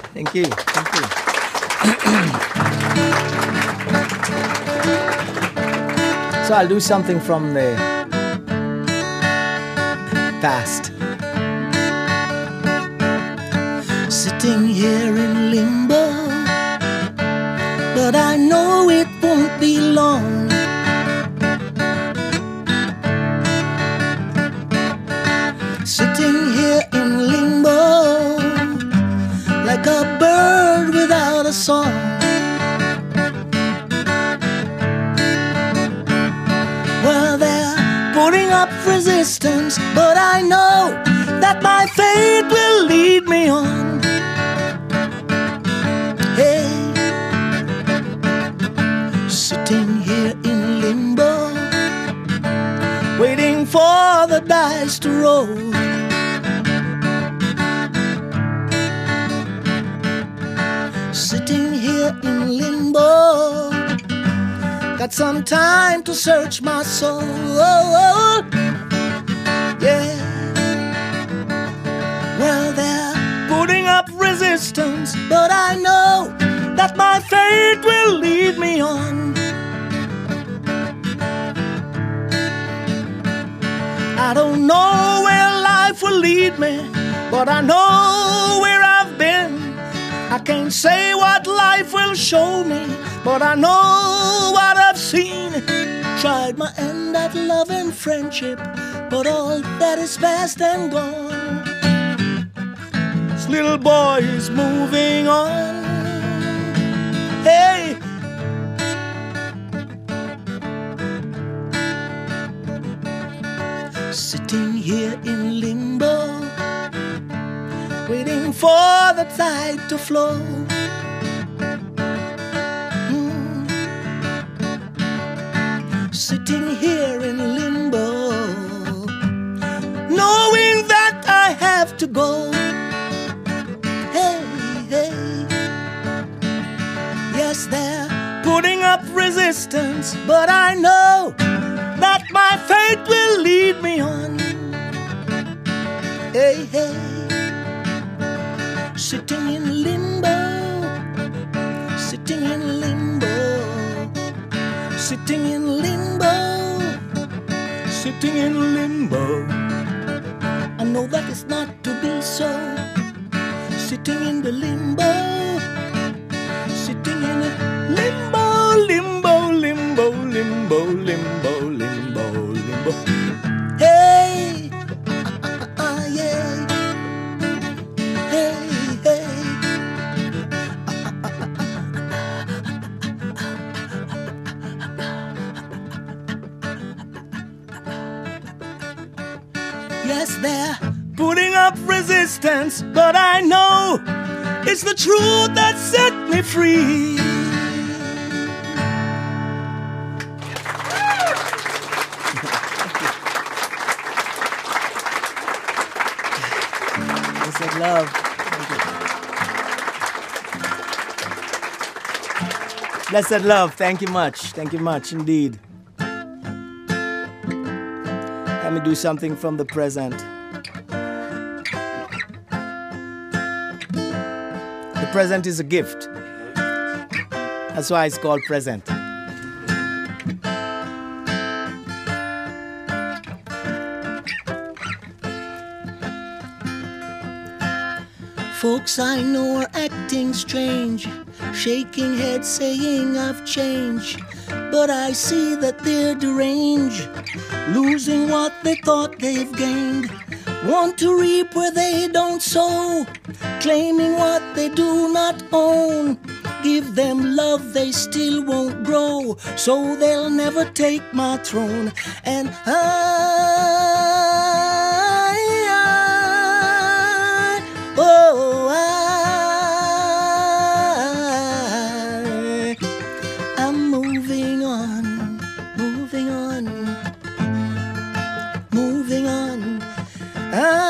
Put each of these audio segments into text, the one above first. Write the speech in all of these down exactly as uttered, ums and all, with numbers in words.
Thank you. Thank you. So I'll do something from the past. Sitting here in limbo, but I know it won't be long. Sitting here in limbo, like a bird without a song. Well, they're putting up resistance, but I know that my fate will lead me on. Hey, sitting here in limbo, waiting for the dice to roll. Sitting here in limbo, got some time to search my soul. Yeah. Well, they're putting up resistance, but I know that my fate will lead me on. I don't know where life will lead me, but I know where I've been. I can't say what life will show me, but I know what I've seen. Tried my end at love and friendship, but all that is past and gone. This little boy is moving on. Hey, sitting here in limbo, waiting for the tide to flow. Mm. Sitting here in limbo, knowing that I have to go. Hey, hey. Yes, they're putting up resistance, but I know that my fate will lead me on. Hey, hey. Sitting in limbo, sitting in limbo, sitting in limbo, sitting in limbo. I know that it's not to be so. Sitting in the limbo, sitting in a limbo, limbo, limbo, limbo, limbo, limbo, limbo. Hey, uh, uh, yeah. Yes, they're putting up resistance, but I know it's the truth that set me free. Blessed love. Thank you. Blessed love. Thank you much. Thank you much indeed. Let me do something from the present. The present is a gift. That's why it's called present. Folks I know are acting strange, shaking heads saying I've changed. But I see that they're deranged, losing what they thought they've gained. Want to reap where they don't sow, claiming what they do not own. Give them love, they still won't grow, so they'll never take my throne. And I, I oh, I, I'm moving on, moving on, moving on. I,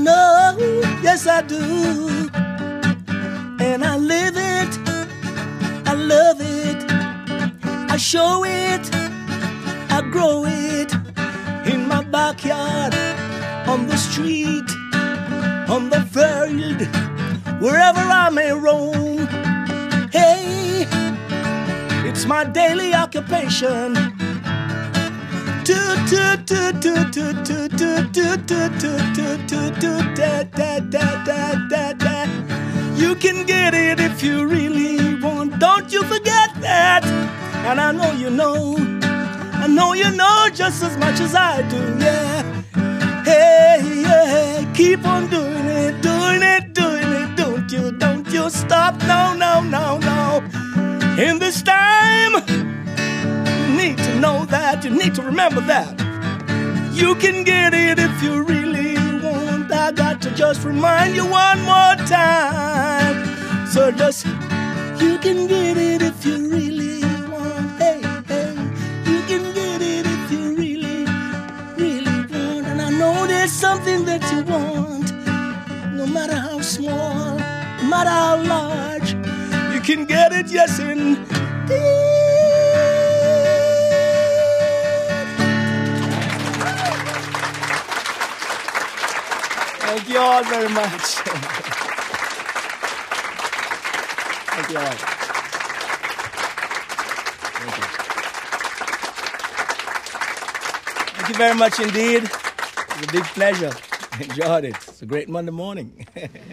know, yes I do. And I live it, I love it, I show it, I grow it. In my backyard, on the street, on the field, wherever I may roam. Hey, it's my daily occupation. You can get it if you really want. Don't you forget that. And I know you know. I know you know just as much as I do. Yeah. Hey, yeah. Keep on doing it, doing it, doing it. Don't you, don't you stop. No, no, no, no. In this time, you need to know that. You need to remember that. You can get it if you really want. I got to just remind you one more time. So just, you can get it if you really want. Hey, hey, you can get it if you really, really want. And I know there's something that you want, no matter how small, no matter how large. You can get it, yes, indeed. Thank you all very much. Thank you all. Thank you. Thank you very much indeed. It was a big pleasure. Enjoyed it. It's a great Monday morning.